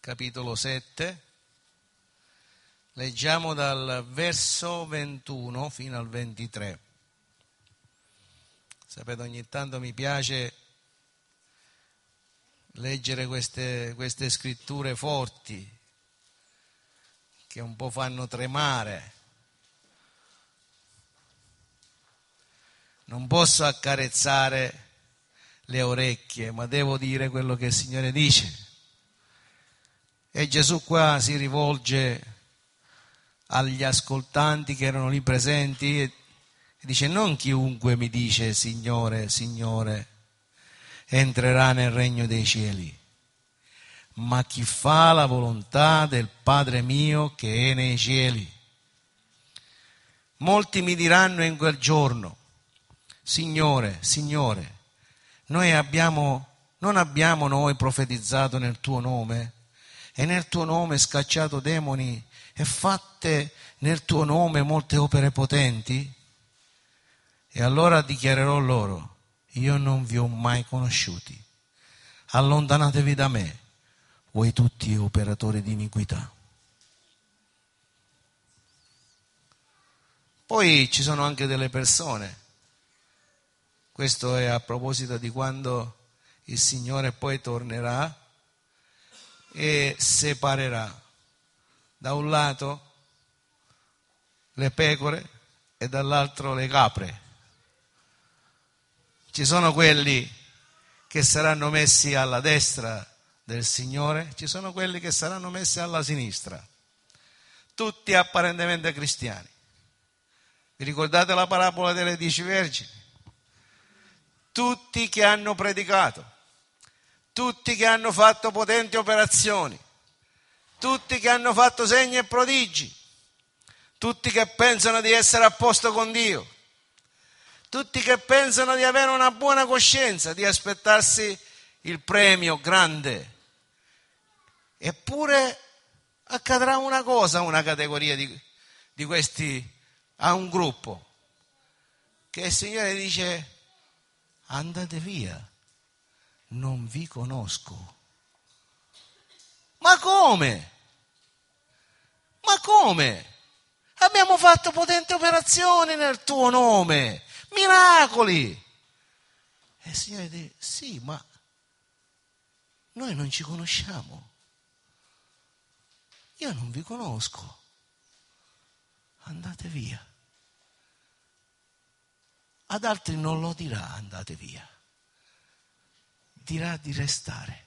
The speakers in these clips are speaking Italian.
capitolo 7, leggiamo dal verso 21 fino al 23. Sapete, ogni tanto mi piace leggere queste scritture forti che un po' fanno tremare. Non posso accarezzare le orecchie, ma devo dire quello che il Signore dice. E Gesù qua si rivolge agli ascoltanti che erano lì presenti e dice: non chiunque mi dice Signore, Signore, entrerà nel regno dei cieli, ma chi fa la volontà del Padre mio che è nei cieli. Molti mi diranno in quel giorno: Signore, Signore, non abbiamo noi profetizzato nel tuo nome e nel tuo nome scacciato demoni e fatte nel tuo nome molte opere potenti? E allora dichiarerò loro: io non vi ho mai conosciuti, allontanatevi da me, voi tutti operatori di iniquità. Poi ci sono anche delle persone, questo è a proposito di quando il Signore poi tornerà e separerà da un lato le pecore e dall'altro le capre. Ci sono quelli che saranno messi alla destra del Signore, ci sono quelli che saranno messi alla sinistra, tutti apparentemente cristiani. Vi ricordate la parabola delle 10 vergini? Tutti che hanno predicato, tutti che hanno fatto potenti operazioni, tutti che hanno fatto segni e prodigi, tutti che pensano di essere a posto con Dio, tutti che pensano di avere una buona coscienza, di aspettarsi il premio grande. Eppure accadrà una cosa a una categoria di questi, a un gruppo, che il Signore dice: andate via, non vi conosco. Ma come? Ma come? Abbiamo fatto potenti operazioni nel tuo nome, miracoli. E il Signore dice: sì, ma noi non ci conosciamo. Io non vi conosco. Andate via. Ad altri non lo dirà andate via, dirà di restare,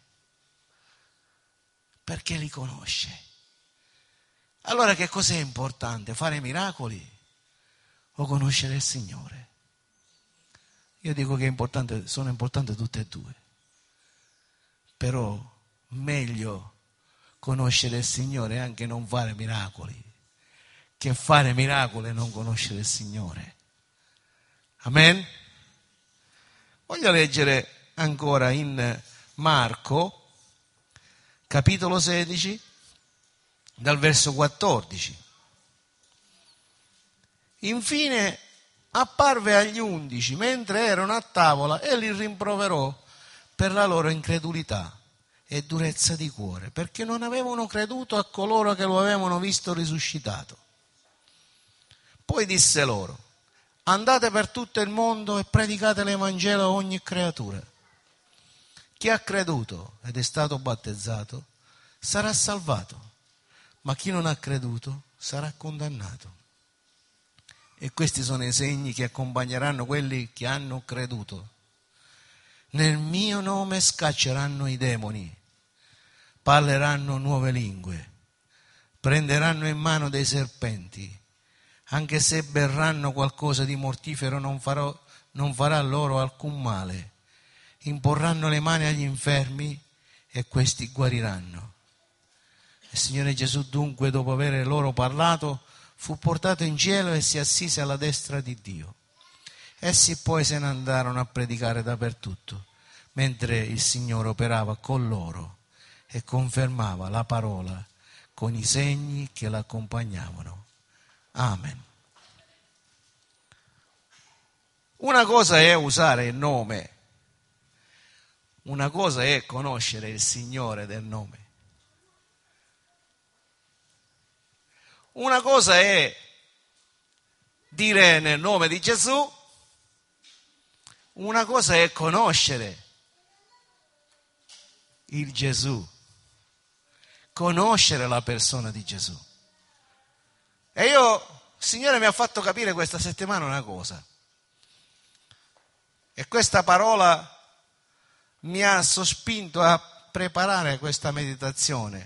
perché li conosce. Allora che cos'è importante? Fare miracoli o conoscere il Signore? Io dico che sono importanti tutte e due, però meglio conoscere il Signore e anche non fare miracoli che fare miracoli e non conoscere il Signore. Amen? Voglio leggere ancora in Marco, capitolo 16, dal verso 14. Infine apparve agli 11 mentre erano a tavola e li rimproverò per la loro incredulità e durezza di cuore, perché non avevano creduto a coloro che lo avevano visto risuscitato. Poi disse loro: andate per tutto il mondo e predicate l'Evangelo a ogni creatura. Chi ha creduto ed è stato battezzato sarà salvato, ma chi non ha creduto sarà condannato. E questi sono i segni che accompagneranno quelli che hanno creduto. Nel mio nome scacceranno i demoni, parleranno nuove lingue, prenderanno in mano dei serpenti. Anche se berranno qualcosa di mortifero non farà loro alcun male. Imporranno le mani agli infermi e questi guariranno. Il Signore Gesù dunque, dopo aver loro parlato, fu portato in cielo e si assise alla destra di Dio. Essi poi se ne andarono a predicare dappertutto, mentre il Signore operava con loro e confermava la parola con i segni che l'accompagnavano. Amen. Una cosa è usare il nome, una cosa è conoscere il Signore del nome. Una cosa è dire nel nome di Gesù, una cosa è conoscere il Gesù, conoscere la persona di Gesù. E il Signore mi ha fatto capire questa settimana una cosa, e questa parola mi ha sospinto a preparare questa meditazione.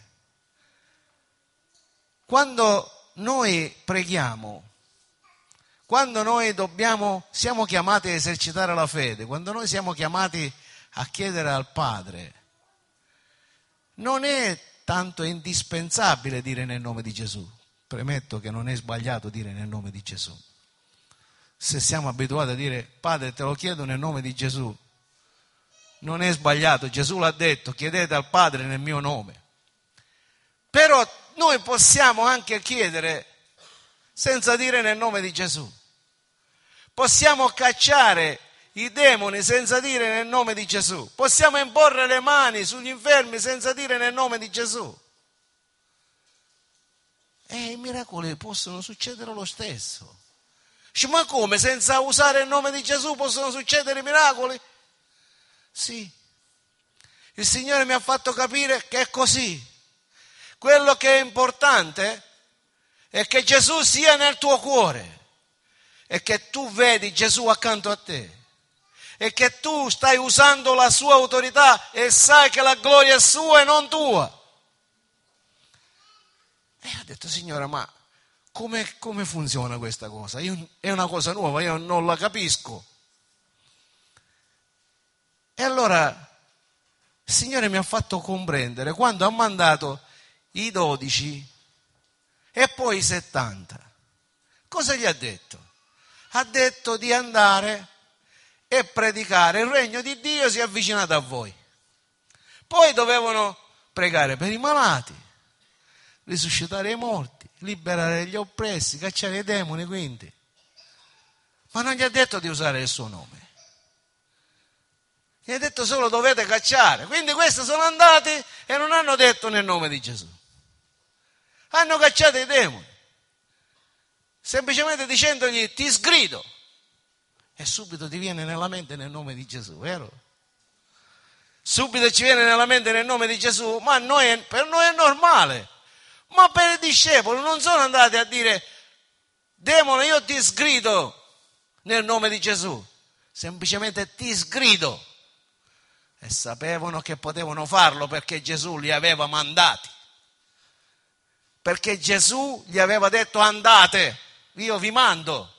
Quando noi preghiamo, quando noi siamo chiamati a esercitare la fede, quando noi siamo chiamati a chiedere al Padre, non è tanto indispensabile dire nel nome di Gesù. Premetto che non è sbagliato dire nel nome di Gesù. Se siamo abituati a dire Padre te lo chiedo nel nome di Gesù, non è sbagliato, Gesù l'ha detto, chiedete al Padre nel mio nome. Però noi possiamo anche chiedere senza dire nel nome di Gesù. Possiamo cacciare i demoni senza dire nel nome di Gesù. Possiamo imporre le mani sugli infermi senza dire nel nome di Gesù. E i miracoli possono succedere lo stesso. Ma come? Senza usare il nome di Gesù possono succedere i miracoli? Sì. Il Signore mi ha fatto capire che è così. Quello che è importante è che Gesù sia nel tuo cuore e che tu vedi Gesù accanto a te e che tu stai usando la sua autorità e sai che la gloria è sua e non tua. E ho detto, Signore, ma come funziona questa cosa? È una cosa nuova, io non la capisco. E allora il Signore mi ha fatto comprendere quando ha mandato i 12 e poi i 70. Cosa gli ha detto? Ha detto di andare e predicare, il regno di Dio si è avvicinato a voi. Poi dovevano pregare per i malati, risuscitare i morti, liberare gli oppressi, cacciare i demoni, quindi. Ma non gli ha detto di usare il suo nome. Gli ha detto solo dovete cacciare. Quindi questi sono andati e non hanno detto nel nome di Gesù. Hanno cacciato i demoni. Semplicemente dicendogli ti sgrido. E subito ti viene nella mente nel nome di Gesù, vero? Subito ci viene nella mente nel nome di Gesù, ma per noi è normale. Ma per i discepoli non sono andati a dire demone io ti sgrido nel nome di Gesù. Semplicemente ti sgrido. E sapevano che potevano farlo perché Gesù li aveva mandati. Perché Gesù gli aveva detto andate, io vi mando.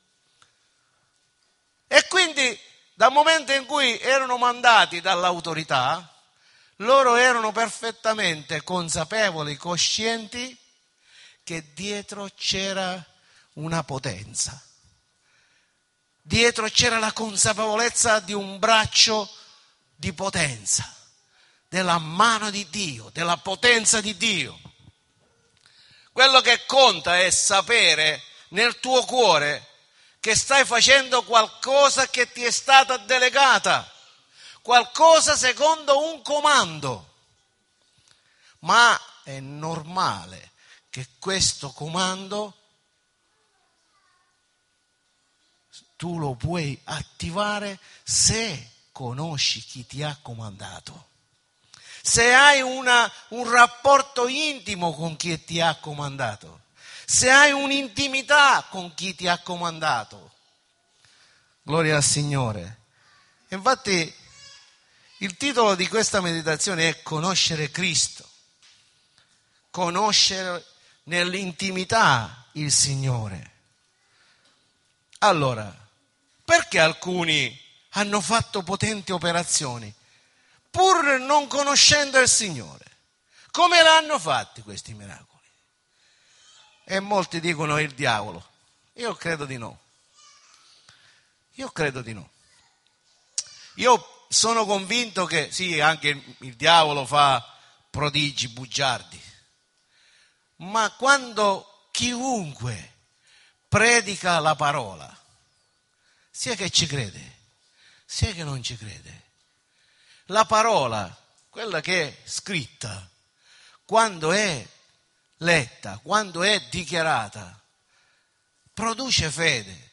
E quindi dal momento in cui erano mandati dall'autorità, loro erano perfettamente consapevoli, coscienti che dietro c'era una potenza. Dietro c'era la consapevolezza di un braccio di potenza, della mano di Dio, della potenza di Dio. Quello che conta è sapere nel tuo cuore che stai facendo qualcosa che ti è stata delegata, qualcosa secondo un comando. Ma è normale che questo comando tu lo puoi attivare se conosci chi ti ha comandato. Se hai un rapporto intimo con chi ti ha comandato, se hai un'intimità con chi ti ha comandato. Gloria al Signore. Infatti il titolo di questa meditazione è conoscere Cristo, conoscere nell'intimità il Signore. Allora, perché alcuni hanno fatto potenti operazioni pur non conoscendo il Signore? Come l'hanno fatti questi miracoli? E molti dicono il diavolo. Io credo di no. Io sono convinto che sì, anche il diavolo fa prodigi, bugiardi. Ma quando chiunque predica la parola, sia che ci crede, sia che non ci crede, la parola, quella che è scritta, quando è letta, quando è dichiarata, produce fede.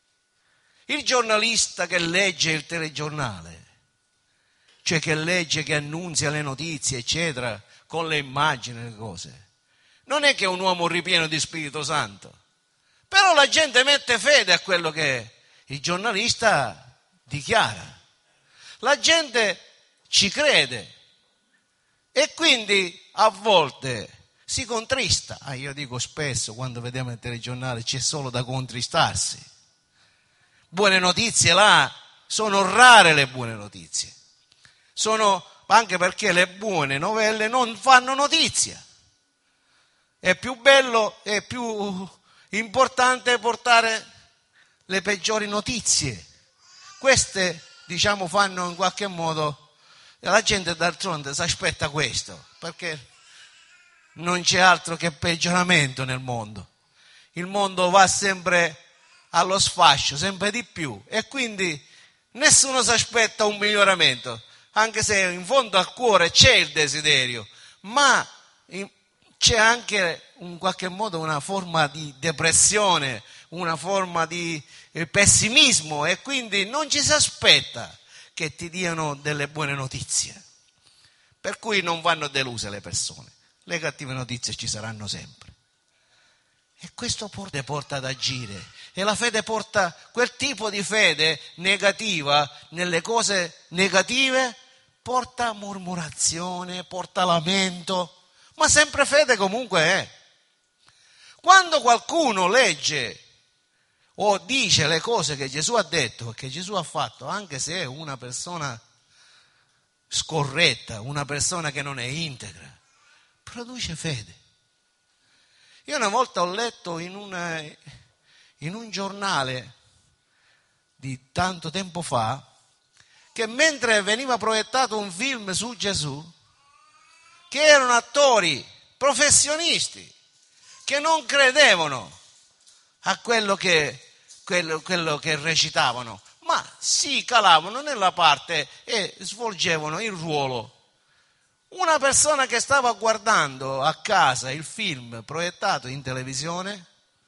Il giornalista che legge il telegiornale, cioè che legge, che annunzia le notizie, eccetera, con le immagini, le cose, non è che è un uomo ripieno di Spirito Santo, però la gente mette fede a quello che il giornalista dichiara. La gente ci crede e quindi a volte si contrista. Io dico spesso, quando vediamo il telegiornale, c'è solo da contristarsi. Buone notizie là, sono rare le buone notizie. Sono anche perché le buone novelle non fanno notizia. È più bello, è più importante portare le peggiori notizie. Queste, diciamo, fanno in qualche modo, la gente d'altronde si aspetta questo, perché non c'è altro che peggioramento nel mondo. Il mondo va sempre allo sfascio, sempre di più, e quindi nessuno si aspetta un miglioramento, anche se in fondo al cuore c'è il desiderio, ma c'è anche in qualche modo una forma di depressione, una forma di pessimismo, e quindi non ci si aspetta che ti diano delle buone notizie, per cui non vanno deluse le persone. Le cattive notizie ci saranno sempre. E questo porta ad agire. E la fede porta, quel tipo di fede negativa nelle cose negative, porta murmurazione, porta lamento, ma sempre fede comunque è. Quando qualcuno legge o dice le cose che Gesù ha detto, che Gesù ha fatto, anche se è una persona scorretta, una persona che non è integra, produce fede. Io una volta ho letto in un giornale di tanto tempo fa che mentre veniva proiettato un film su Gesù, che erano attori professionisti che non credevano a quello che recitavano, ma si calavano nella parte e svolgevano il ruolo. Una persona che stava guardando a casa il film proiettato in televisione,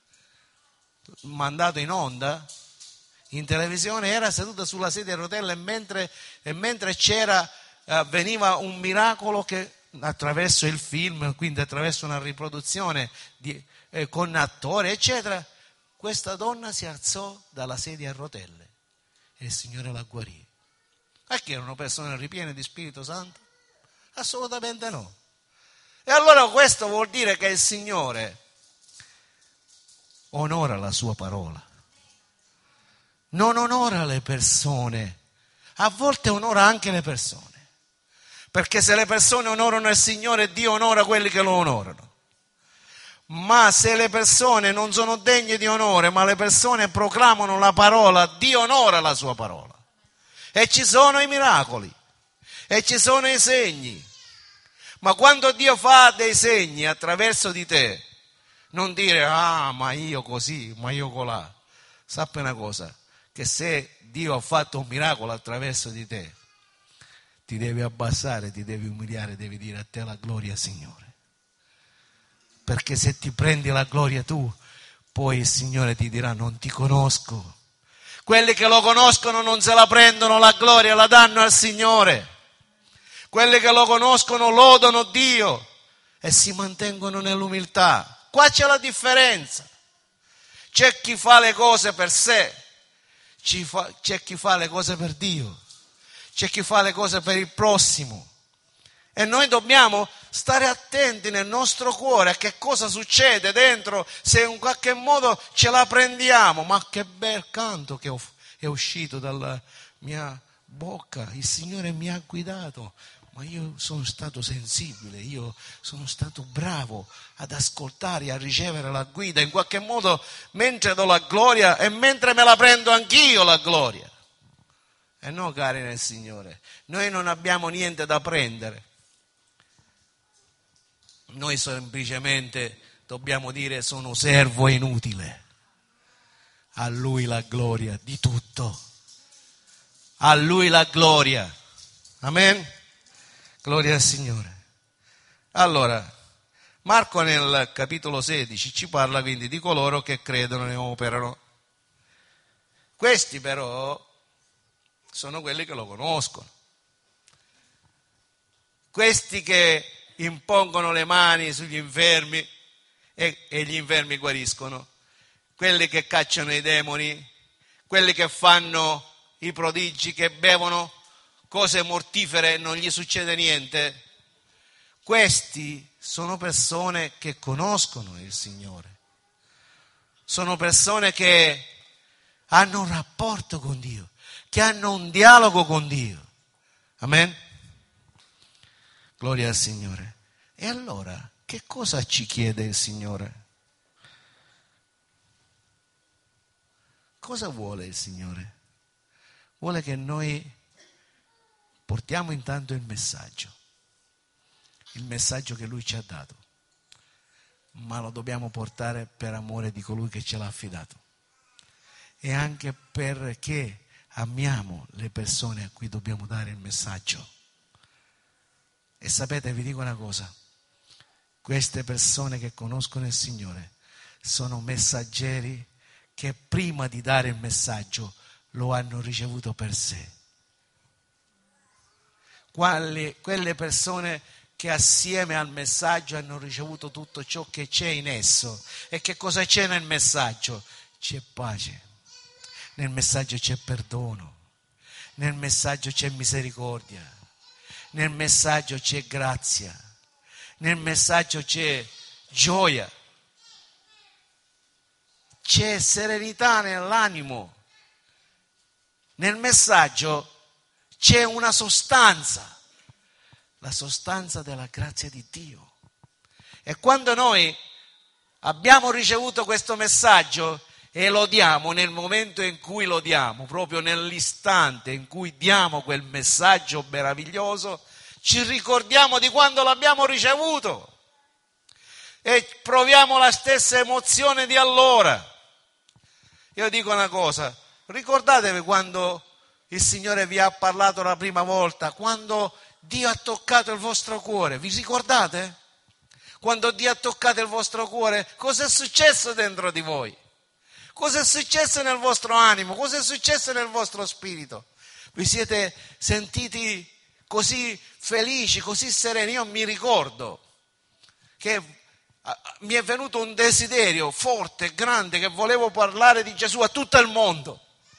mandato in onda in televisione, era seduta sulla sedia a rotelle e mentre avveniva un miracolo che attraverso il film, quindi attraverso una riproduzione con attori eccetera, questa donna si alzò dalla sedia a rotelle e il Signore la guarì. Perché erano persone ripiene di Spirito Santo? Assolutamente no. E allora questo vuol dire che il Signore onora la sua parola, non onora le persone, a volte onora anche le persone, perché se le persone onorano il Signore, Dio onora quelli che lo onorano. Ma se le persone non sono degne di onore, ma le persone proclamano la parola, Dio onora la sua parola. E ci sono i miracoli, e ci sono i segni. Ma quando Dio fa dei segni attraverso di te, non dire, ma io così, ma io colà. Sappi una cosa, che se Dio ha fatto un miracolo attraverso di te, ti devi abbassare, ti devi umiliare, devi dire a te la gloria, Signore. Perché se ti prendi la gloria tu, poi il Signore ti dirà, non ti conosco. Quelli che lo conoscono non se la prendono la gloria, la danno al Signore. Quelli che lo conoscono lodano Dio e si mantengono nell'umiltà. Qua c'è la differenza. C'è chi fa le cose per sé, c'è chi fa le cose per Dio, c'è chi fa le cose per il prossimo. E noi dobbiamo stare attenti nel nostro cuore a che cosa succede dentro, se in qualche modo ce la prendiamo. Ma che bel canto che è uscito dalla mia bocca, il Signore mi ha guidato, ma io sono stato sensibile, io sono stato bravo ad ascoltare e a ricevere la guida, in qualche modo, mentre do la gloria e mentre me la prendo anch'io la gloria. E no, cari nel Signore, noi non abbiamo niente da prendere. Noi semplicemente dobbiamo dire sono servo inutile. A Lui la gloria di tutto. A Lui la gloria. Amen? Gloria al Signore. Allora, Marco nel capitolo 16 ci parla quindi di coloro che credono e operano. Questi però sono quelli che lo conoscono. Questi che impongono le mani sugli infermi e gli infermi guariscono. Quelli che cacciano i demoni, quelli che fanno i prodigi, che bevono cose mortifere e non gli succede niente. Questi sono persone che conoscono il Signore. Sono persone che hanno un rapporto con Dio, che hanno un dialogo con Dio. Amen? Gloria al Signore. E allora, che cosa ci chiede il Signore? Cosa vuole il Signore? Vuole che noi portiamo intanto il messaggio che Lui ci ha dato, ma lo dobbiamo portare per amore di colui che ce l'ha affidato e anche perché amiamo le persone a cui dobbiamo dare il messaggio. E sapete, vi dico una cosa, queste persone che conoscono il Signore sono messaggeri che prima di dare il messaggio lo hanno ricevuto per sé. Quelle persone che assieme al messaggio hanno ricevuto tutto ciò che c'è in esso. E che cosa c'è nel messaggio? C'è pace, nel messaggio c'è perdono, nel messaggio c'è misericordia, nel messaggio c'è grazia, nel messaggio c'è gioia, c'è serenità nell'animo, nel messaggio c'è una sostanza, la sostanza della grazia di Dio. E quando noi abbiamo ricevuto questo messaggio e lo diamo, nel momento in cui lo diamo, proprio nell'istante in cui diamo quel messaggio meraviglioso, ci ricordiamo di quando l'abbiamo ricevuto e proviamo la stessa emozione di allora. Io dico una cosa, ricordatevi quando il Signore vi ha parlato la prima volta, quando Dio ha toccato il vostro cuore, vi ricordate? Quando Dio ha toccato il vostro cuore, cosa è successo dentro di voi? Cosa è successo nel vostro animo? Cosa è successo nel vostro spirito? Vi siete sentiti così felici, così sereni? Io mi ricordo che mi è venuto un desiderio forte, grande, che volevo parlare di Gesù a tutto il mondo.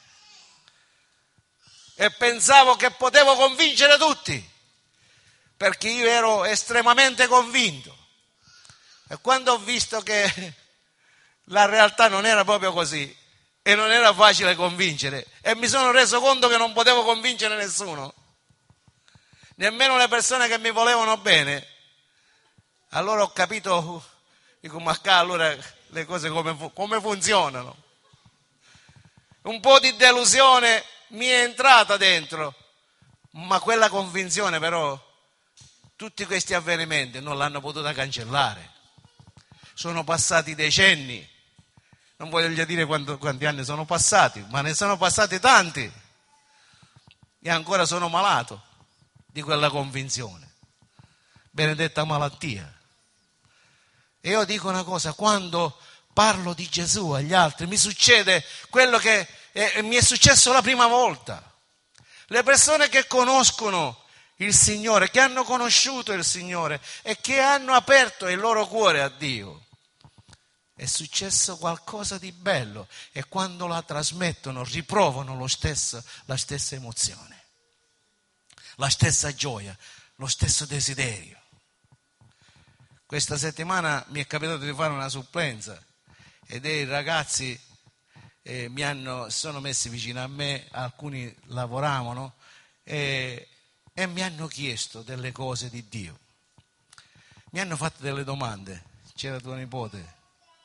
E pensavo che potevo convincere tutti, perché io ero estremamente convinto. E quando ho visto che la realtà non era proprio così e non era facile convincere, e mi sono reso conto che non potevo convincere nessuno, nemmeno le persone che mi volevano bene, allora ho capito, dico, ma allora le cose come funzionano? Un po' di delusione mi è entrata dentro, ma quella convinzione però, tutti questi avvenimenti non l'hanno potuta cancellare. Sono passati decenni, non voglio dire quanti anni sono passati, ma ne sono passati tanti e ancora sono malato di quella convinzione. Benedetta malattia. E io dico una cosa, quando parlo di Gesù agli altri mi succede quello che mi è successo la prima volta. Le persone che conoscono il Signore, che hanno conosciuto il Signore e che hanno aperto il loro cuore a Dio, è successo qualcosa di bello e quando la trasmettono riprovano la stessa emozione, la stessa gioia, lo stesso desiderio. Questa settimana mi è capitato di fare una supplenza e dei ragazzi sono messi vicino a me, alcuni lavoravano e mi hanno chiesto delle cose di Dio. Mi hanno fatto delle domande. C'era tuo nipote.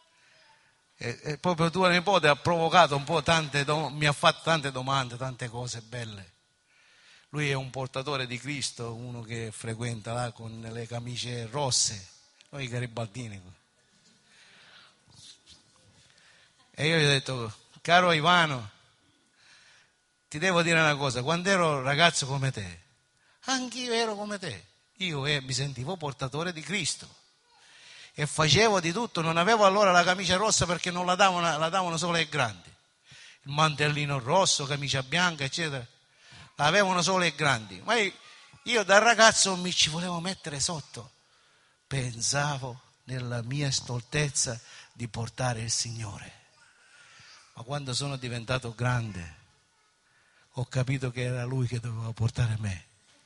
E proprio tuo nipote ha provocato un po' mi ha fatto tante domande, tante cose belle. Lui è un portatore di Cristo, uno che frequenta là con le camicie rosse, noi garibaldini. E io gli ho detto, caro Ivano, ti devo dire una cosa, quando ero ragazzo come te, anche io ero come te, io mi sentivo portatore di Cristo. e facevo di tutto. Non avevo allora la camicia rossa perché non la davano solo ai grandi. Il mantellino rosso, camicia bianca, eccetera. La avevano solo i grandi. Ma io da ragazzo mi ci volevo mettere sotto. Pensavo nella mia stoltezza di portare il Signore. Ma quando sono diventato grande ho capito che era Lui che doveva portare me.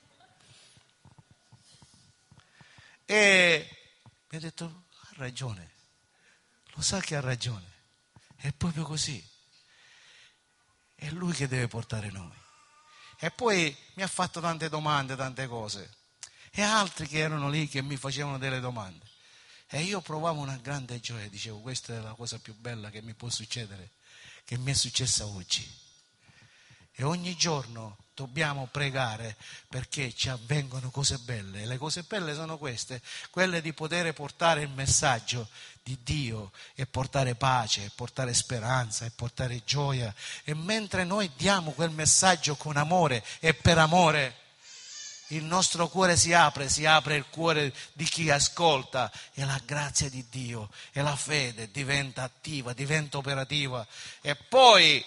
E mi ha detto, ha ragione, lo sa che ha ragione, è proprio così, è Lui che deve portare noi. E poi mi ha fatto tante domande, tante cose, e altri che erano lì che mi facevano delle domande. E io provavo una grande gioia, dicevo, questa è la cosa più bella che mi può succedere, che mi è successa oggi. E ogni giorno dobbiamo pregare perché ci avvengono cose belle. E le cose belle sono queste, quelle di poter portare il messaggio di Dio e portare pace, e portare speranza, e portare gioia. E mentre noi diamo quel messaggio con amore e per amore, il nostro cuore si apre il cuore di chi ascolta e la grazia di Dio e la fede diventa attiva, diventa operativa. E poi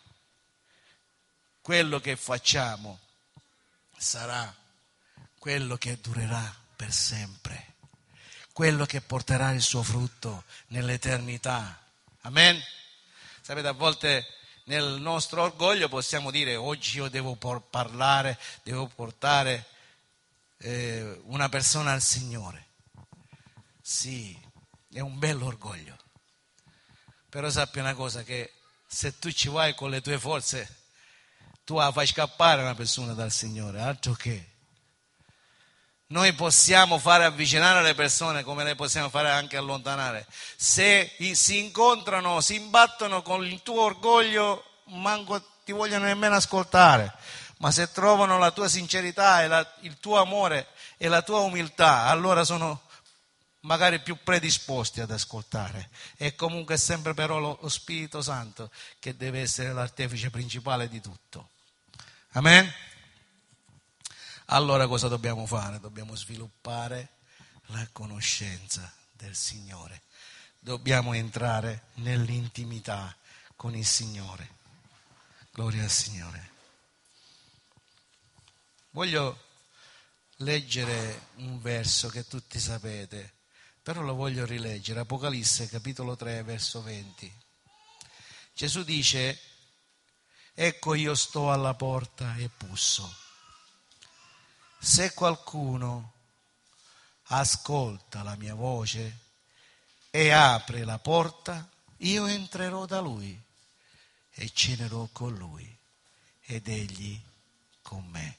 quello che facciamo sarà quello che durerà per sempre, quello che porterà il suo frutto nell'eternità. Amen? Sapete, a volte nel nostro orgoglio possiamo dire oggi io devo parlare, devo portare una persona al Signore. Sì, è un bello orgoglio, però sappi una cosa, che se tu ci vai con le tue forze tu la fai scappare una persona dal Signore, altro che. Noi possiamo fare avvicinare le persone come le possiamo fare anche allontanare. Se si incontrano, si imbattono con il tuo orgoglio, manco ti vogliono nemmeno ascoltare. Ma se trovano la tua sincerità e il tuo amore e la tua umiltà, allora sono magari più predisposti ad ascoltare. E comunque è sempre però lo Spirito Santo che deve essere l'artefice principale di tutto. Amen? Allora cosa dobbiamo fare? Dobbiamo sviluppare la conoscenza del Signore. Dobbiamo entrare nell'intimità con il Signore. Gloria al Signore. Voglio leggere un verso che tutti sapete, però lo voglio rileggere. Apocalisse capitolo 3 verso 20. Gesù dice: ecco io sto alla porta e busso. Se qualcuno ascolta la mia voce e apre la porta, io entrerò da lui e cenerò con lui ed egli con me.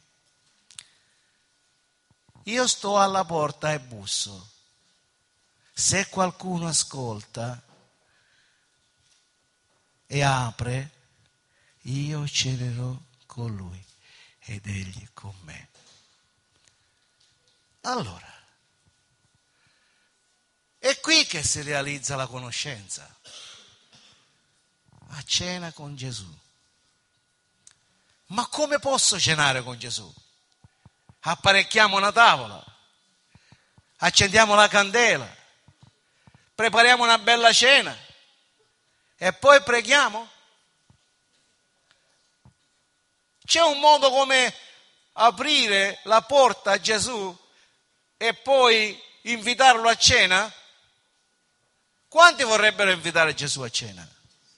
Io sto alla porta e busso. Se qualcuno ascolta e apre, io cenerò con lui ed egli con me. Allora, è qui che si realizza la conoscenza. A cena con Gesù. Ma come posso cenare con Gesù? Apparecchiamo una tavola, accendiamo la candela, prepariamo una bella cena e poi preghiamo? C'è un modo come aprire la porta a Gesù e poi invitarlo a cena? Quanti vorrebbero invitare Gesù a cena?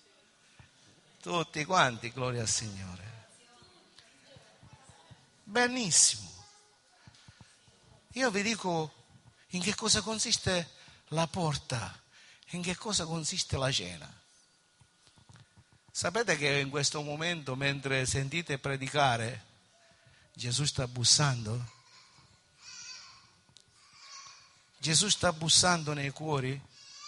Tutti quanti, gloria al Signore. Benissimo. Io vi dico in che cosa consiste la porta, in che cosa consiste la cena. Sapete che in questo momento, mentre sentite predicare, Gesù sta bussando? Gesù sta bussando nei cuori?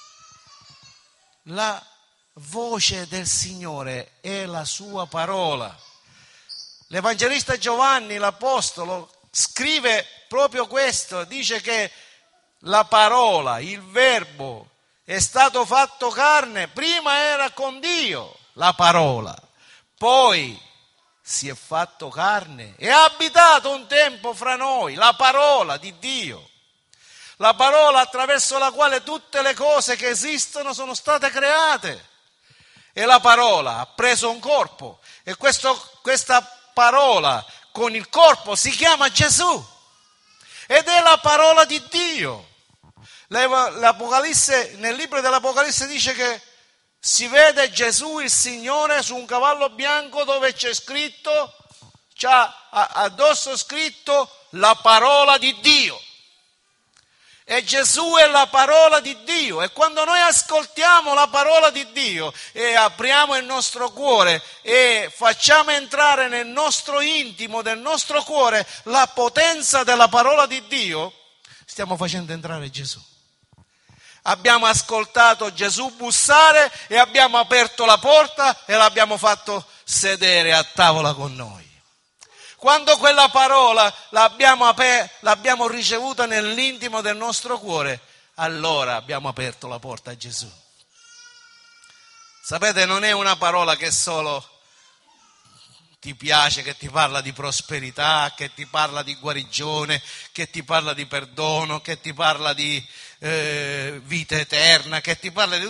La voce del Signore è la sua parola. L'Evangelista Giovanni, l'Apostolo, scrive proprio questo, dice che la parola, il verbo, è stato fatto carne, prima era con Dio, la parola, poi si è fatto carne e ha abitato un tempo fra noi, la parola di Dio. la parola attraverso la quale tutte le cose che esistono sono state create. E la parola ha preso un corpo e questa parola con il corpo si chiama Gesù ed è la parola di Dio. L'Apocalisse, nel libro dell'Apocalisse dice che si vede Gesù il Signore su un cavallo bianco dove c'è scritto, c'ha addosso scritto la parola di Dio. E Gesù è la parola di Dio, e quando noi ascoltiamo la parola di Dio e apriamo il nostro cuore e facciamo entrare nel nostro intimo, del nostro cuore, la potenza della parola di Dio, stiamo facendo entrare Gesù. Abbiamo ascoltato Gesù bussare e abbiamo aperto la porta e l'abbiamo fatto sedere a tavola con noi. Quando quella parola l'abbiamo ricevuta nell'intimo del nostro cuore, allora abbiamo aperto la porta a Gesù. Sapete, non è una parola che solo ti piace, che ti parla di prosperità, che ti parla di guarigione, che ti parla di perdono, che ti parla di vita eterna, che ti parla di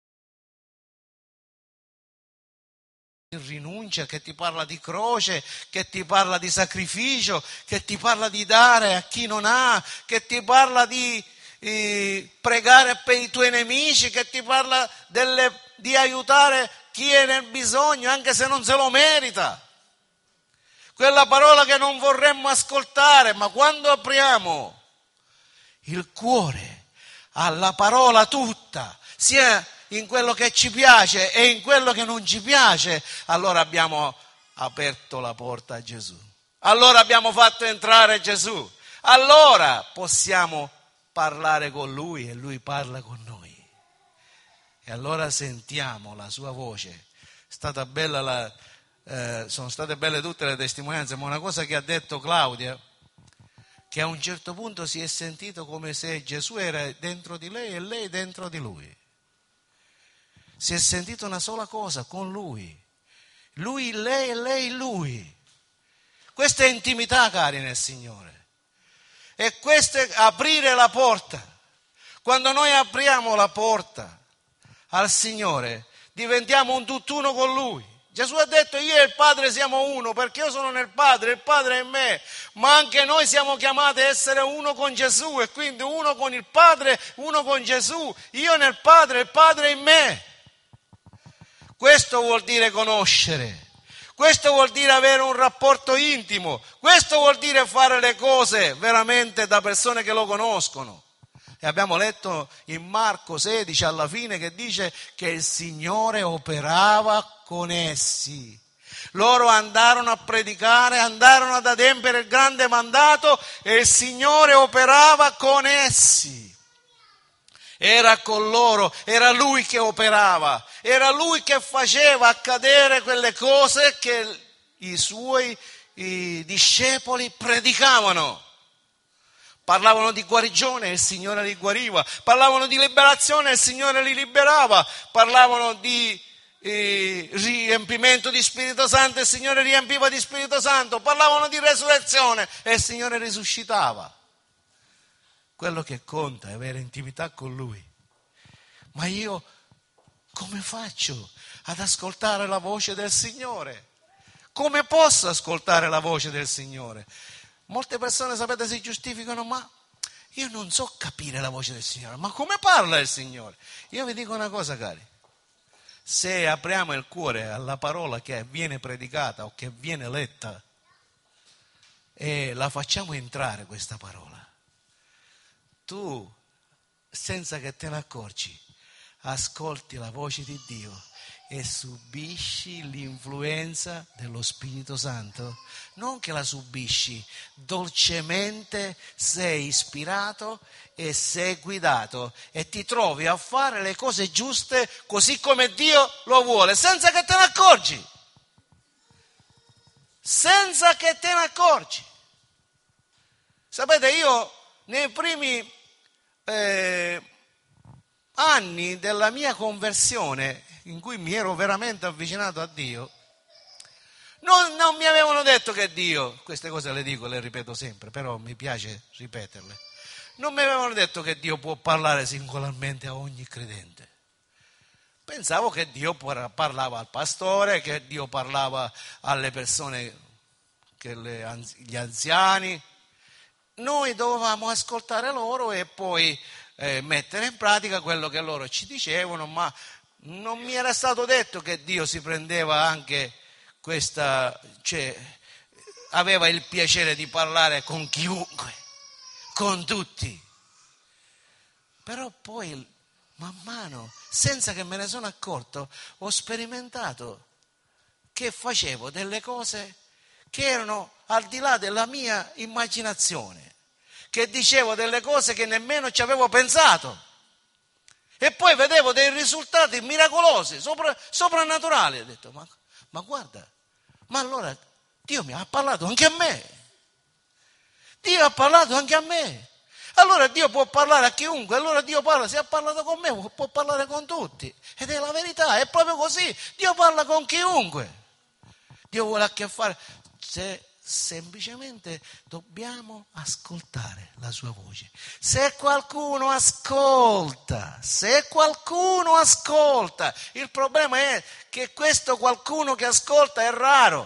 rinuncia, che ti parla di croce, che ti parla di sacrificio, che ti parla di dare a chi non ha, che ti parla di pregare per i tuoi nemici, che ti parla di aiutare chi è nel bisogno anche se non se lo merita. Quella parola che non vorremmo ascoltare, ma quando apriamo il cuore alla parola tutta, sia in quello che ci piace e in quello che non ci piace, allora abbiamo aperto la porta a Gesù. Allora abbiamo fatto entrare Gesù. Allora possiamo parlare con Lui e Lui parla con noi. E allora sentiamo la sua voce. Sono state belle tutte le testimonianze, ma una cosa che ha detto Claudia, che a un certo punto si è sentito come se Gesù era dentro di lei e lei dentro di Lui. Si è sentito una sola cosa con Lui. Lui in lei e lei in Lui. Questa è intimità, cari nel Signore. E questo è aprire la porta. Quando noi apriamo la porta al Signore, diventiamo un tutt'uno con Lui. Gesù ha detto: io e il Padre siamo uno, perché io sono nel Padre, il Padre è in me, ma anche noi siamo chiamati a essere uno con Gesù, e quindi uno con il Padre, uno con Gesù, io nel Padre, il Padre è in me. Questo vuol dire conoscere, questo vuol dire avere un rapporto intimo, questo vuol dire fare le cose veramente da persone che lo conoscono. E abbiamo letto in Marco 16 alla fine che dice che il Signore operava con essi. Loro andarono a predicare, andarono ad adempiere il grande mandato e il Signore operava con essi. Era con loro, era Lui che operava, era Lui che faceva accadere quelle cose che i suoi discepoli predicavano. Parlavano di guarigione e il Signore li guariva, parlavano di liberazione e il Signore li liberava, parlavano di riempimento di Spirito Santo e il Signore riempiva di Spirito Santo, parlavano di resurrezione e il Signore risuscitava. Quello che conta è avere intimità con Lui. Ma io come faccio ad ascoltare la voce del Signore? Come posso ascoltare la voce del Signore? Molte persone, sapete, si giustificano: ma io non so capire la voce del Signore. Ma come parla il Signore? Io vi dico una cosa, cari. Se apriamo il cuore alla parola che viene predicata o che viene letta e la facciamo entrare questa parola, tu, senza che te ne accorgi, ascolti la voce di Dio e subisci l'influenza dello Spirito Santo. Non che la subisci, dolcemente sei ispirato e sei guidato e ti trovi a fare le cose giuste così come Dio lo vuole, senza che te ne accorgi. Senza che te ne accorgi. Sapete, io nei primi anni della mia conversione, in cui mi ero veramente avvicinato a Dio, non mi avevano detto che Dio, queste cose le dico, le ripeto sempre, però mi piace ripeterle, non mi avevano detto che Dio può parlare singolarmente a ogni credente. Pensavo che Dio parlava al pastore, che Dio parlava alle persone, gli anziani. Noi dovevamo ascoltare loro e poi mettere in pratica quello che loro ci dicevano, ma non mi era stato detto che Dio si prendeva anche aveva il piacere di parlare con chiunque, con tutti. Però poi, man mano, senza che me ne sono accorto, ho sperimentato che facevo delle cose che erano al di là della mia immaginazione, che dicevo delle cose che nemmeno ci avevo pensato. E poi vedevo dei risultati miracolosi, soprannaturali. Ho detto, ma guarda, ma allora Dio mi ha parlato anche a me. Dio ha parlato anche a me. Allora Dio può parlare a chiunque, allora Dio parla, se ha parlato con me può parlare con tutti. Ed è la verità, è proprio così. Dio parla con chiunque. Dio vuole a che fare. Se semplicemente dobbiamo ascoltare la sua voce. Se qualcuno ascolta, il problema è che questo qualcuno che ascolta è raro.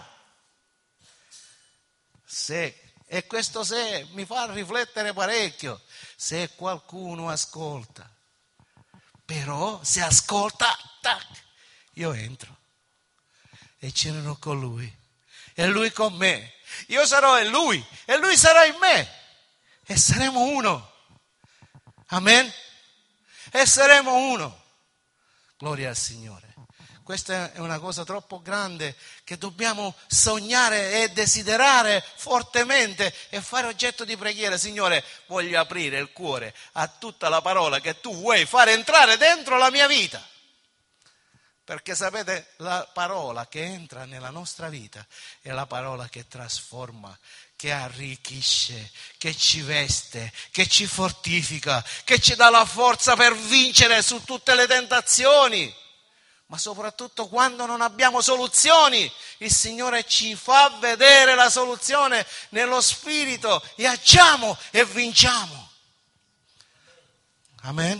E questo se mi fa riflettere parecchio, se qualcuno ascolta. Però se ascolta, tac, io entro e cenerò con lui e lui con me. Io sarò in lui e lui sarà in me e saremo uno. Amen? E saremo uno. Gloria al Signore. Questa è una cosa troppo grande che dobbiamo sognare e desiderare fortemente e fare oggetto di preghiera. Signore, voglio aprire il cuore a tutta la parola che tu vuoi fare entrare dentro la mia vita. Perché sapete, la parola che entra nella nostra vita è la parola che trasforma, che arricchisce, che ci veste, che ci fortifica, che ci dà la forza per vincere su tutte le tentazioni. Ma soprattutto quando non abbiamo soluzioni, il Signore ci fa vedere la soluzione nello Spirito e agiamo e vinciamo. Amen.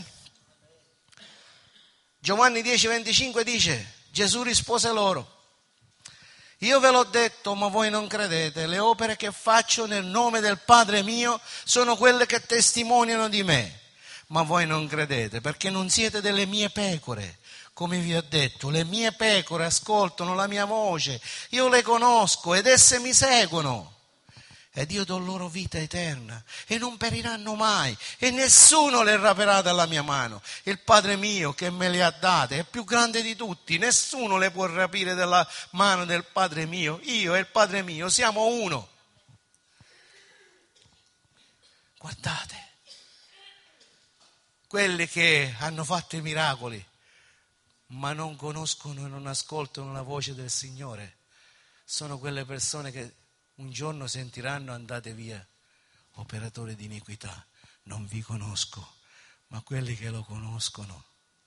Giovanni 10,25 dice, Gesù rispose loro, io ve l'ho detto, ma voi non credete. Le opere che faccio nel nome del Padre mio sono quelle che testimoniano di me. Ma voi non credete, perché non siete delle mie pecore. Come vi ho detto, le mie pecore ascoltano la mia voce. Io le conosco ed esse mi seguono. Ed io do loro vita eterna e non periranno mai e nessuno le raperà dalla mia mano. Il Padre mio che me le ha date è più grande di tutti, nessuno le può rapire dalla mano del Padre mio. Io e il Padre mio siamo uno. Guardate, quelli che hanno fatto i miracoli ma non conoscono e non ascoltano la voce del Signore sono quelle persone che un giorno sentiranno andate via, operatori di iniquità, non vi conosco, ma quelli che lo conoscono,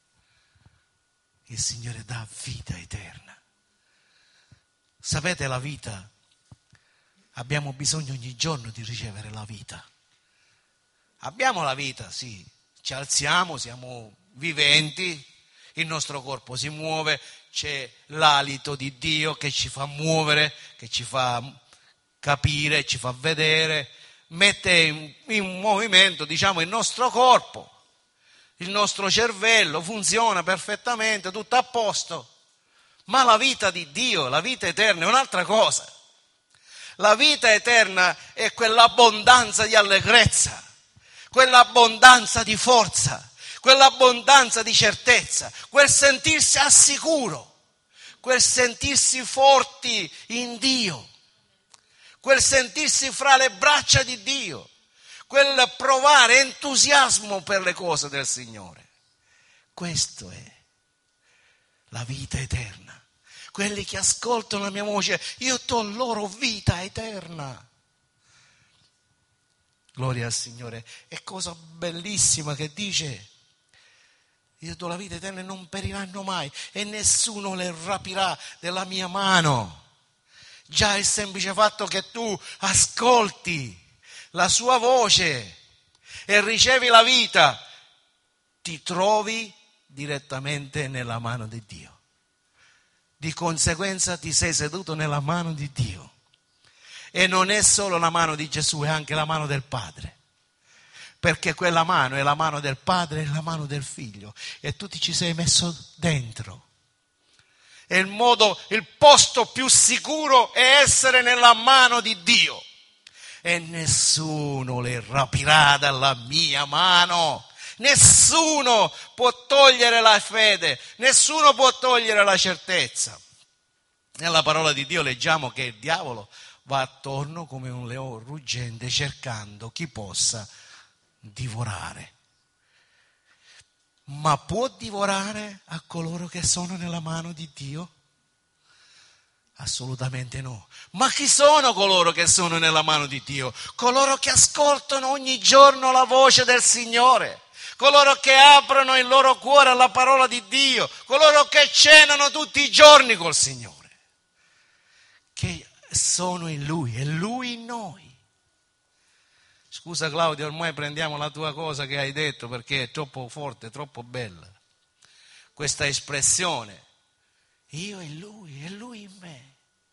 il Signore dà vita eterna. Sapete, la vita, abbiamo bisogno ogni giorno di ricevere la vita. Abbiamo la vita, sì, ci alziamo, siamo viventi, il nostro corpo si muove, c'è l'alito di Dio che ci fa muovere, che ci fa capire, ci fa vedere, mette in movimento, diciamo, il nostro corpo, il nostro cervello funziona perfettamente, tutto a posto. Ma la vita di Dio, la vita eterna è un'altra cosa. La vita eterna è quell'abbondanza di allegrezza, quell'abbondanza di forza, quell'abbondanza di certezza, quel sentirsi al sicuro, quel sentirsi forti in Dio, quel sentirsi fra le braccia di Dio, quel provare entusiasmo per le cose del Signore. Questo è la vita eterna. Quelli che ascoltano la mia voce, io do loro vita eterna. Gloria al Signore. È cosa bellissima che dice, io do la vita eterna e non periranno mai e nessuno le rapirà della mia mano. Già il semplice fatto che tu ascolti la sua voce e ricevi la vita, ti trovi direttamente nella mano di Dio. Di conseguenza ti sei seduto nella mano di Dio. E non è solo la mano di Gesù, è anche la mano del Padre. Perché quella mano è la mano del Padre e la mano del Figlio. E tu ti ci sei messo dentro. E il posto più sicuro è essere nella mano di Dio. E nessuno le rapirà dalla mia mano. Nessuno può togliere la fede, nessuno può togliere la certezza. Nella parola di Dio leggiamo che il diavolo va attorno come un leone ruggente cercando chi possa divorare. Ma può divorare a coloro che sono nella mano di Dio? Assolutamente no. Ma chi sono coloro che sono nella mano di Dio? Coloro che ascoltano ogni giorno la voce del Signore, coloro che aprono il loro cuore alla parola di Dio, coloro che cenano tutti i giorni col Signore, che sono in Lui e Lui in noi. Scusa Claudio, ormai prendiamo la tua cosa che hai detto perché è troppo forte, troppo bella. Questa espressione, io in Lui e Lui in me.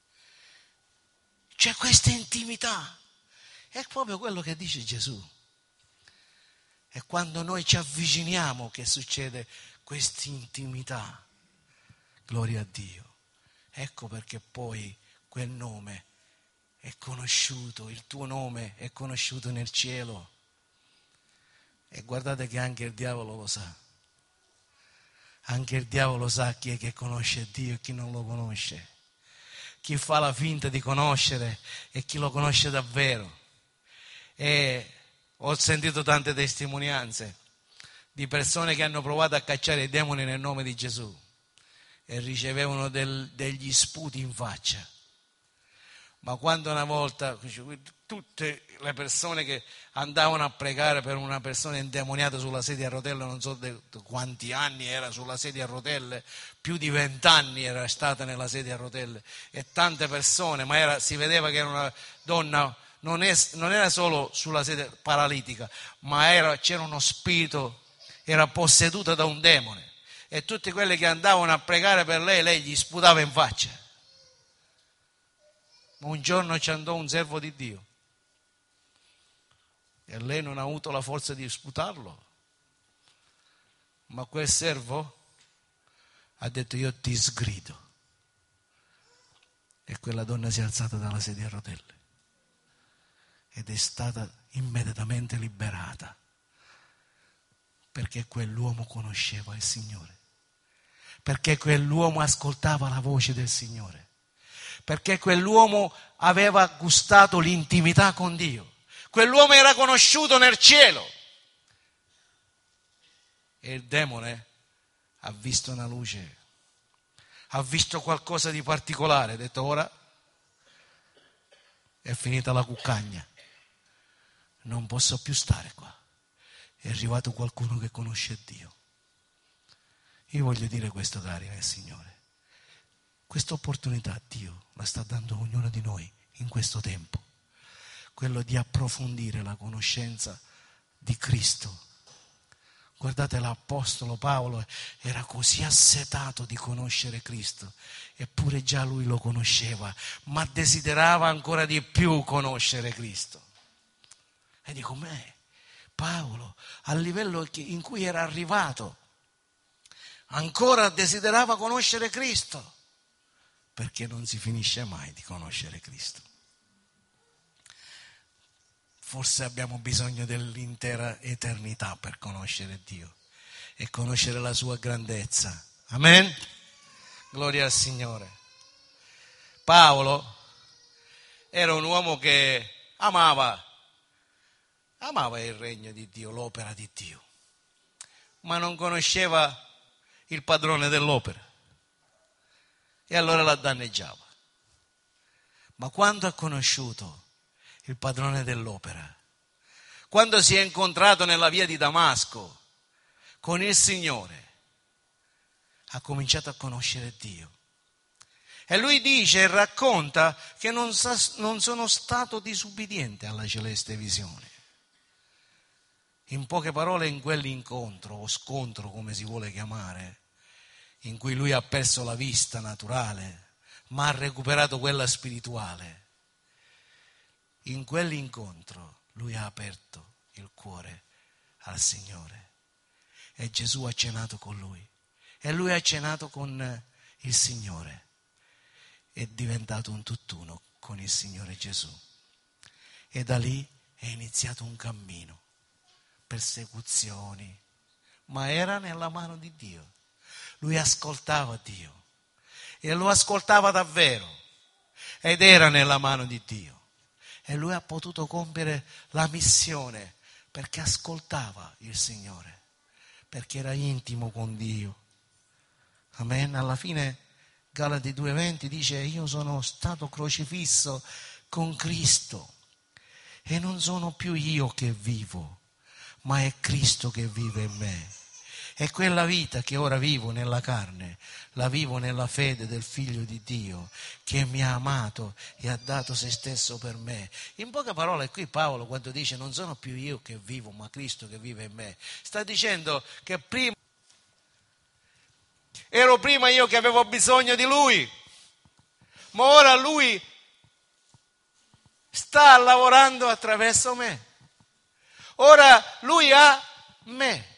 C'è questa intimità. È proprio quello che dice Gesù. È quando noi ci avviciniamo che succede questa intimità. Gloria a Dio. Ecco perché poi quel nome è conosciuto, il tuo nome è conosciuto nel cielo. E guardate che anche il diavolo lo sa. Anche il diavolo sa chi è che conosce Dio e chi non lo conosce. Chi fa la finta di conoscere e chi lo conosce davvero. E ho sentito tante testimonianze di persone che hanno provato a cacciare i demoni nel nome di Gesù e ricevevano degli sputi in faccia. Ma quando una volta tutte le persone che andavano a pregare per una persona indemoniata sulla sedia a rotelle, non so quanti anni era sulla sedia a rotelle, più di 20 anni era stata nella sedia a rotelle, e tante persone, ma si vedeva che era una donna, non era solo sulla sedia paralitica, ma c'era uno spirito, era posseduta da un demone, e tutti quelli che andavano a pregare per lei gli sputava in faccia. Un giorno ci andò un servo di Dio e lei non ha avuto la forza di sputarlo, ma quel servo ha detto io ti sgrido, e quella donna si è alzata dalla sedia a rotelle ed è stata immediatamente liberata, perché quell'uomo conosceva il Signore, perché quell'uomo ascoltava la voce del Signore, perché quell'uomo aveva gustato l'intimità con Dio. Quell'uomo era conosciuto nel cielo. E il demone ha visto una luce, ha visto qualcosa di particolare, ha detto ora è finita la cuccagna, non posso più stare qua. È arrivato qualcuno che conosce Dio. Io voglio dire questo, cari nel Signore. Questa opportunità Dio la sta dando a ognuno di noi in questo tempo, quello di approfondire la conoscenza di Cristo. Guardate, l'Apostolo Paolo era così assetato di conoscere Cristo, eppure già lui lo conosceva, ma desiderava ancora di più conoscere Cristo. E dico, Paolo, al livello in cui era arrivato, ancora desiderava conoscere Cristo. Perché non si finisce mai di conoscere Cristo. Forse abbiamo bisogno dell'intera eternità per conoscere Dio e conoscere la sua grandezza. Amen? Gloria al Signore. Paolo era un uomo che amava il regno di Dio, l'opera di Dio, ma non conosceva il padrone dell'opera. E allora la danneggiava. Ma quando ha conosciuto il padrone dell'opera, quando si è incontrato nella via di Damasco con il Signore, ha cominciato a conoscere Dio. E lui dice e racconta che non sono stato disubbidiente alla celeste visione. In poche parole, in quell'incontro o scontro, come si vuole chiamare, in cui lui ha perso la vista naturale, ma ha recuperato quella spirituale, in quell'incontro lui ha aperto il cuore al Signore e Gesù ha cenato con lui e lui ha cenato con il Signore, è diventato un tutt'uno con il Signore Gesù e da lì è iniziato un cammino, persecuzioni, ma era nella mano di Dio. Lui ascoltava Dio e lo ascoltava davvero ed era nella mano di Dio e lui ha potuto compiere la missione perché ascoltava il Signore, perché era intimo con Dio. Amen. Alla fine Galati 2:20 dice: io sono stato crocifisso con Cristo e non sono più io che vivo, ma è Cristo che vive in me. E quella vita che ora vivo nella carne, la vivo nella fede del Figlio di Dio, che mi ha amato e ha dato se stesso per me. In poche parole, qui Paolo, quando dice non sono più io che vivo, ma Cristo che vive in me, sta dicendo che ero prima io che avevo bisogno di Lui, ma ora Lui sta lavorando attraverso me. Ora Lui ha me.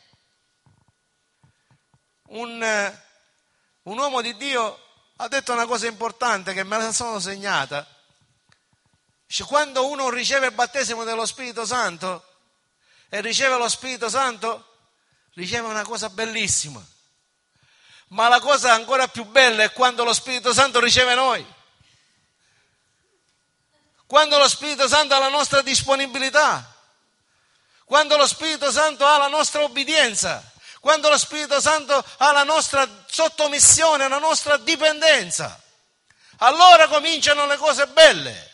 Un uomo di Dio ha detto una cosa importante che me la sono segnata. Dice, quando uno riceve il battesimo dello Spirito Santo e riceve lo Spirito Santo, riceve una cosa bellissima. Ma la cosa ancora più bella è quando lo Spirito Santo riceve noi. Quando lo Spirito Santo ha la nostra disponibilità. Quando lo Spirito Santo ha la nostra obbedienza. Quando lo Spirito Santo ha la nostra sottomissione, la nostra dipendenza, allora cominciano le cose belle.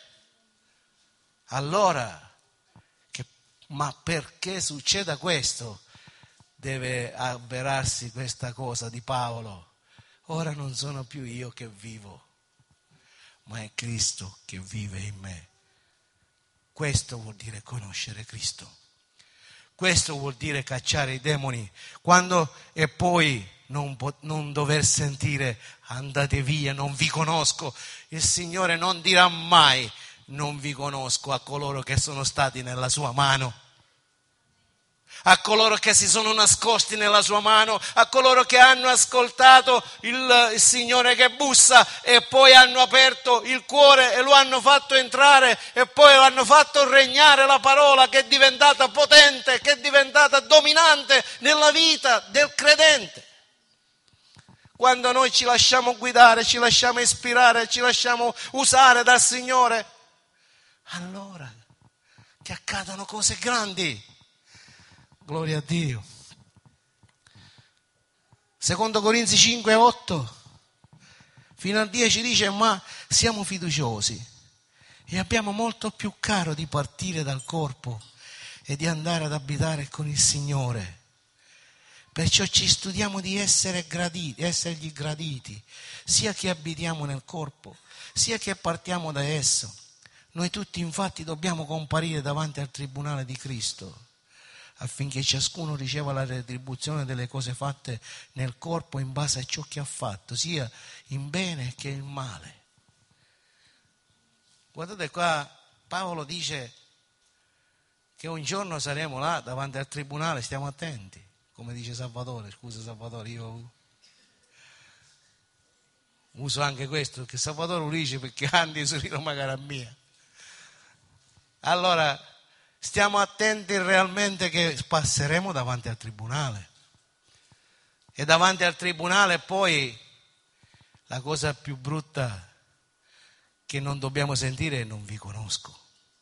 Ma perché succeda questo, deve avverarsi questa cosa di Paolo. Ora non sono più io che vivo, ma è Cristo che vive in me. Questo vuol dire conoscere Cristo. Questo vuol dire cacciare i demoni, e poi non dover sentire andate via, non vi conosco. Il Signore non dirà mai non vi conosco a coloro che sono stati nella sua mano, a coloro che si sono nascosti nella sua mano, a coloro che hanno ascoltato il Signore che bussa e poi hanno aperto il cuore e lo hanno fatto entrare e poi hanno fatto regnare la parola che è diventata potente, che è diventata dominante nella vita del credente. Quando noi ci lasciamo guidare, ci lasciamo ispirare, ci lasciamo usare dal Signore, allora che accadono cose grandi. Gloria a Dio. Secondo Corinzi 5:8 fino al 10 dice: ma siamo fiduciosi e abbiamo molto più caro di partire dal corpo e di andare ad abitare con il Signore. Perciò ci studiamo di essergli graditi, sia che abitiamo nel corpo, sia che partiamo da esso. Noi tutti infatti dobbiamo comparire davanti al tribunale di Cristo, affinché ciascuno riceva la retribuzione delle cose fatte nel corpo in base a ciò che ha fatto, sia in bene che in male. Guardate qua, Paolo dice che un giorno saremo là davanti al tribunale, stiamo attenti, come dice Salvatore. Scusa Salvatore, io uso anche questo, che Salvatore lo dice perché Andi sorriso magari a mia. Allora, stiamo attenti realmente che passeremo davanti al tribunale. E davanti al tribunale poi la cosa più brutta che non dobbiamo sentire è non vi conosco.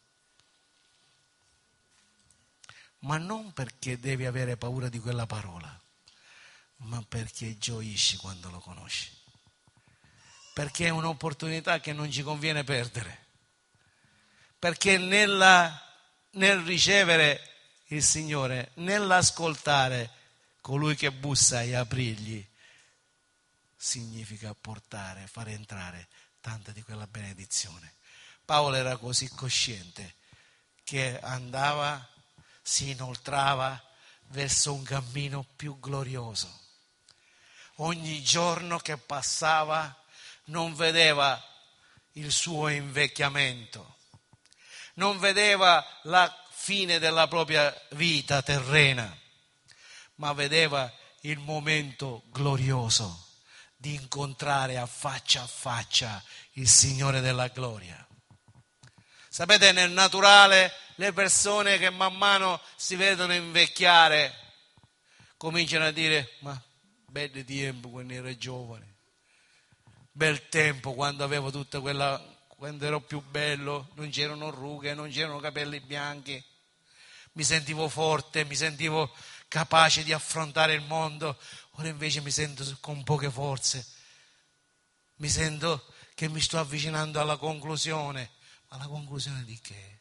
Ma non perché devi avere paura di quella parola, ma perché gioisci quando lo conosci. Perché è un'opportunità che non ci conviene perdere. Perché nel ricevere il Signore, nell'ascoltare colui che bussa e aprirgli, significa fare entrare tanta di quella benedizione. Paolo era così cosciente che andava si inoltrava verso un cammino più glorioso. Ogni giorno che passava non vedeva il suo invecchiamento, non vedeva la fine della propria vita terrena, ma vedeva il momento glorioso di incontrare a faccia il Signore della gloria. Sapete, nel naturale le persone che man mano si vedono invecchiare cominciano a dire: ma bel tempo quando ero giovane, bel tempo quando avevo tutta quella, quando ero più bello, non c'erano rughe, non c'erano capelli bianchi, mi sentivo forte, mi sentivo capace di affrontare il mondo. Ora invece mi sento con poche forze, mi sento che mi sto avvicinando alla conclusione. Ma la conclusione di che?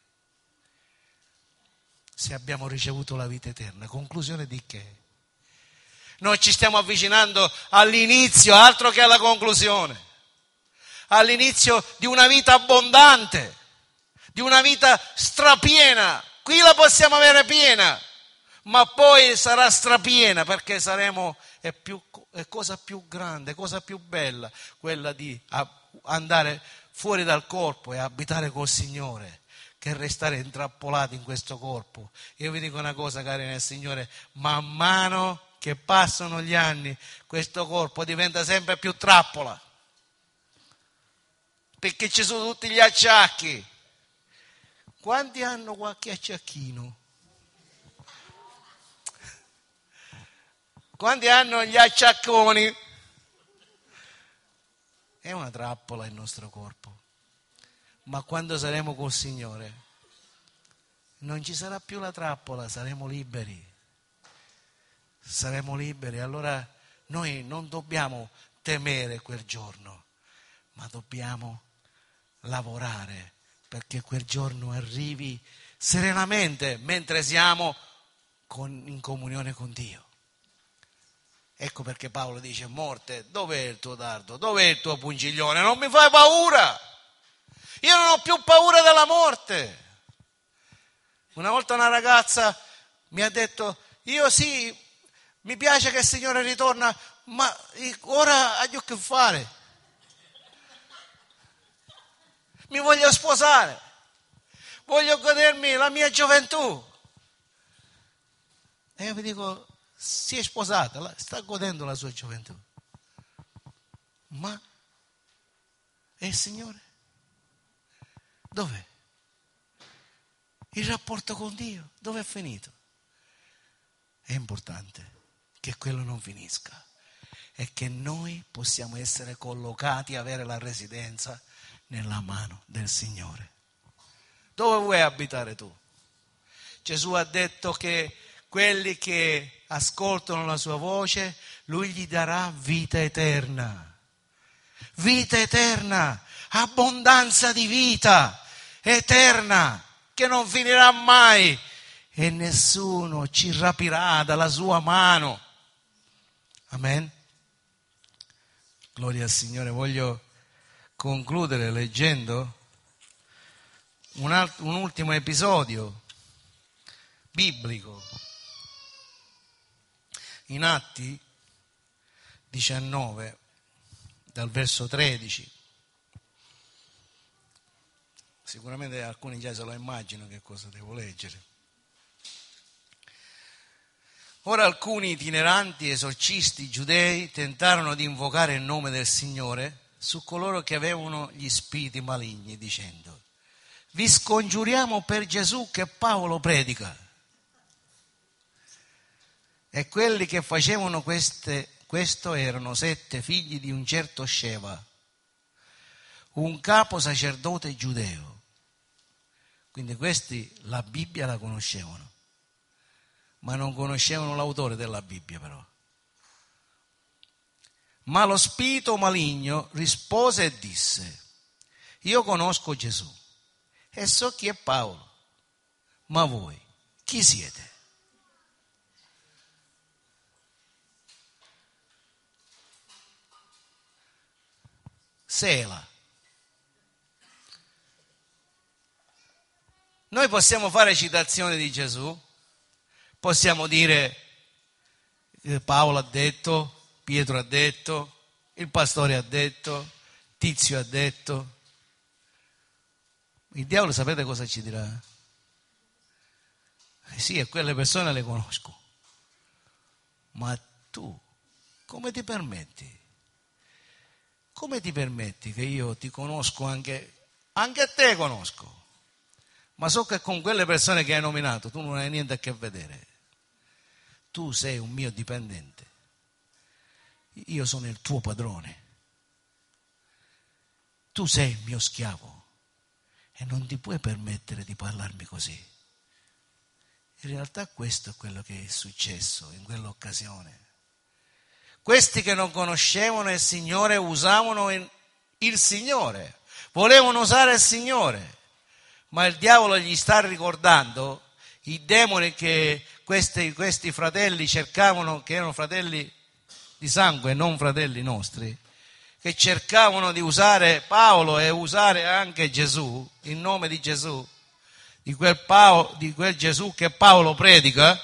Se abbiamo ricevuto la vita eterna, conclusione di che? Noi ci stiamo avvicinando all'inizio, altro che alla conclusione, all'inizio di una vita abbondante, di una vita strapiena. Qui la possiamo avere piena, ma poi sarà strapiena, perché saremo, è cosa più grande, cosa più bella, quella di andare fuori dal corpo e abitare col Signore, che restare intrappolati in questo corpo. Io vi dico una cosa, cari nel Signore: man mano che passano gli anni, questo corpo diventa sempre più trappola, perché ci sono tutti gli acciacchi. Quanti hanno qualche acciacchino? Quanti hanno gli acciacconi? È una trappola il nostro corpo, ma quando saremo col Signore non ci sarà più la trappola, saremo liberi. Saremo liberi. Allora noi non dobbiamo temere quel giorno, ma dobbiamo lavorare perché quel giorno arrivi serenamente mentre siamo in comunione con Dio. Ecco perché Paolo dice: morte, dov'è il tuo dardo? Dov'è il tuo pungiglione? Non mi fai paura! Io non ho più paura della morte. Una volta una ragazza mi ha detto: io sì, mi piace che il Signore ritorna, ma ora ho che fare? Mi voglio sposare, voglio godermi la mia gioventù. E io vi dico: si è sposata, sta godendo la sua gioventù, ma e il Signore? Dov'è? Il rapporto con Dio dove è finito? È importante che quello non finisca e che noi possiamo essere collocati, avere la residenza nella mano del Signore. Dove vuoi abitare tu? Gesù ha detto che quelli che ascoltano la sua voce, Lui gli darà vita eterna. Vita eterna, abbondanza di vita eterna che non finirà mai e nessuno ci rapirà dalla sua mano. Amen. Gloria al Signore. Voglio concludere leggendo un ultimo episodio biblico in Atti 19 dal verso 13. Sicuramente alcuni già se lo immaginano che cosa devo leggere. Ora alcuni itineranti esorcisti giudei tentarono di invocare il nome del Signore su coloro che avevano gli spiriti maligni, dicendo: vi scongiuriamo per Gesù che Paolo predica. E quelli che facevano questo erano 7 figli di un certo Sceva, un capo sacerdote giudeo. Quindi questi la Bibbia la conoscevano, ma non conoscevano l'autore della Bibbia però. Ma lo spirito maligno rispose e disse: io conosco Gesù e so chi è Paolo, ma voi chi siete? Sela. Noi possiamo fare citazione di Gesù, Possiamo dire che Paolo ha detto, Pietro ha detto, il pastore ha detto, Tizio ha detto. Il diavolo sapete cosa ci dirà? Sì, e quelle persone le conosco. Ma tu, come ti permetti? Come ti permetti che io ti conosco anche te conosco? Ma so che con quelle persone che hai nominato tu non hai niente a che vedere. Tu sei un mio dipendente. Io sono il tuo padrone. Tu sei il mio schiavo e non ti puoi permettere di parlarmi così. In realtà questo è quello che è successo in quell'occasione. Questi che non conoscevano il Signore usavano il Signore, volevano usare il Signore, ma il diavolo gli sta ricordando i demoni che questi fratelli cercavano, che erano fratelli di sangue, non fratelli nostri, che cercavano di usare Paolo e usare anche Gesù, il nome di Gesù, di quel Gesù che Paolo predica.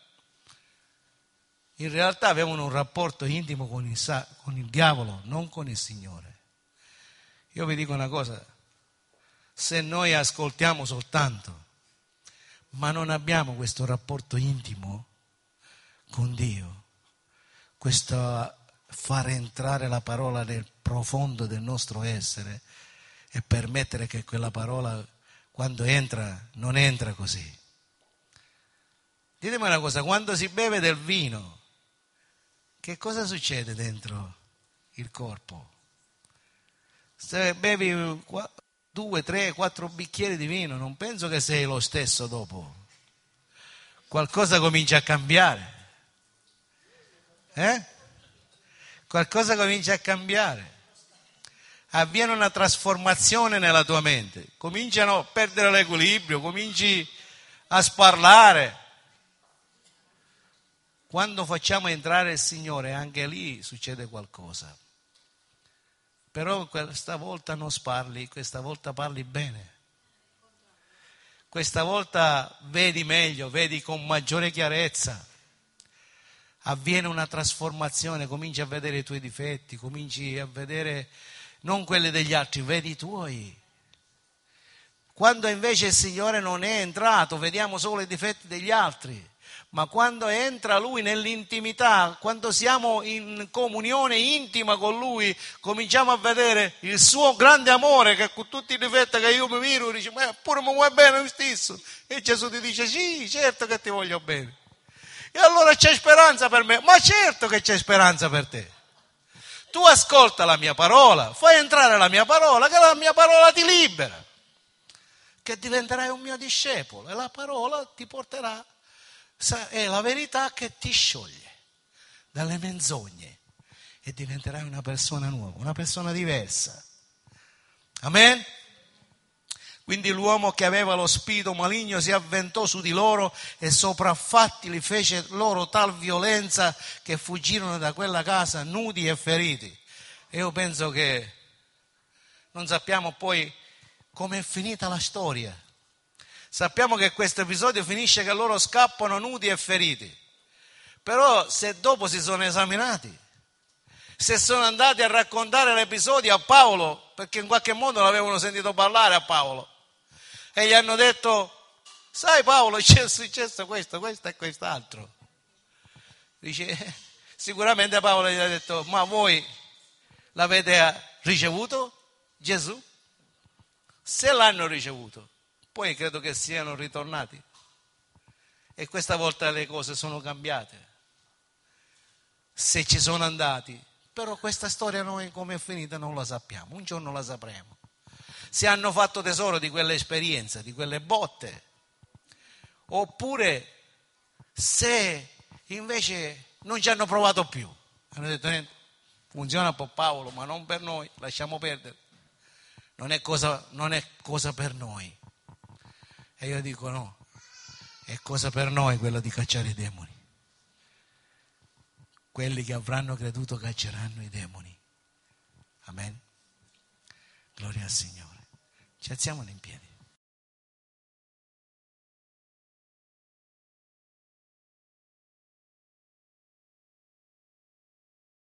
In realtà avevano un rapporto intimo con il diavolo, non con il Signore. Io vi dico una cosa, se noi ascoltiamo soltanto, ma non abbiamo questo rapporto intimo con Dio, questo far entrare la parola nel profondo del nostro essere e permettere che quella parola, quando entra, non entra così. Ditemi una cosa, quando si beve del vino, che cosa succede dentro il corpo? Se bevi 2, 3, 4 bicchieri di vino, non penso che sei lo stesso dopo. Qualcosa comincia a cambiare. Qualcosa comincia a cambiare. Avviene una trasformazione nella tua mente. Cominciano a perdere l'equilibrio, cominci a sparlare. Quando facciamo entrare il Signore, anche lì succede qualcosa. Però questa volta non sparli, questa volta parli bene. Questa volta vedi meglio, vedi con maggiore chiarezza. Avviene una trasformazione, cominci a vedere i tuoi difetti, cominci a vedere non quelli degli altri, vedi i tuoi. Quando invece il Signore non è entrato, vediamo solo i difetti degli altri. Ma quando entra Lui nell'intimità, quando siamo in comunione intima con Lui, cominciamo a vedere il suo grande amore, che con tutti i difetti che io mi miro, dice, ma pure mi vuoi bene lo stesso. E Gesù ti dice, sì, certo che ti voglio bene. E allora c'è speranza per me, ma certo che c'è speranza per te. Tu ascolta la mia parola, fai entrare la mia parola, che la mia parola ti libera, che diventerai un mio discepolo e la parola ti porterà. È la verità che ti scioglie dalle menzogne e diventerai una persona nuova, una persona diversa. Amen? Quindi l'uomo che aveva lo spirito maligno si avventò su di loro e sopraffatti li fece loro tal violenza che fuggirono da quella casa nudi e feriti. E io penso che non sappiamo poi come è finita la storia. Sappiamo che questo episodio finisce che loro scappano nudi e feriti. Però se dopo si sono esaminati, se sono andati a raccontare l'episodio a Paolo, perché in qualche modo l'avevano sentito parlare a Paolo, e gli hanno detto, sai Paolo, c'è successo questo e quest'altro. Dice, sicuramente Paolo gli ha detto, ma voi l'avete ricevuto Gesù? Se l'hanno ricevuto, poi credo che siano ritornati e questa volta le cose sono cambiate. Se ci sono andati, però questa storia noi come è finita non la sappiamo, un giorno la sapremo. Se hanno fatto tesoro di quell'esperienza, di quelle botte, oppure se invece non ci hanno provato più, hanno detto funziona per Paolo ma non per noi, lasciamo perdere, non è cosa per noi. E io dico no, è cosa per noi quello di cacciare i demoni. Quelli che avranno creduto cacceranno i demoni. Amen. Gloria al Signore. Ci alziamo in piedi.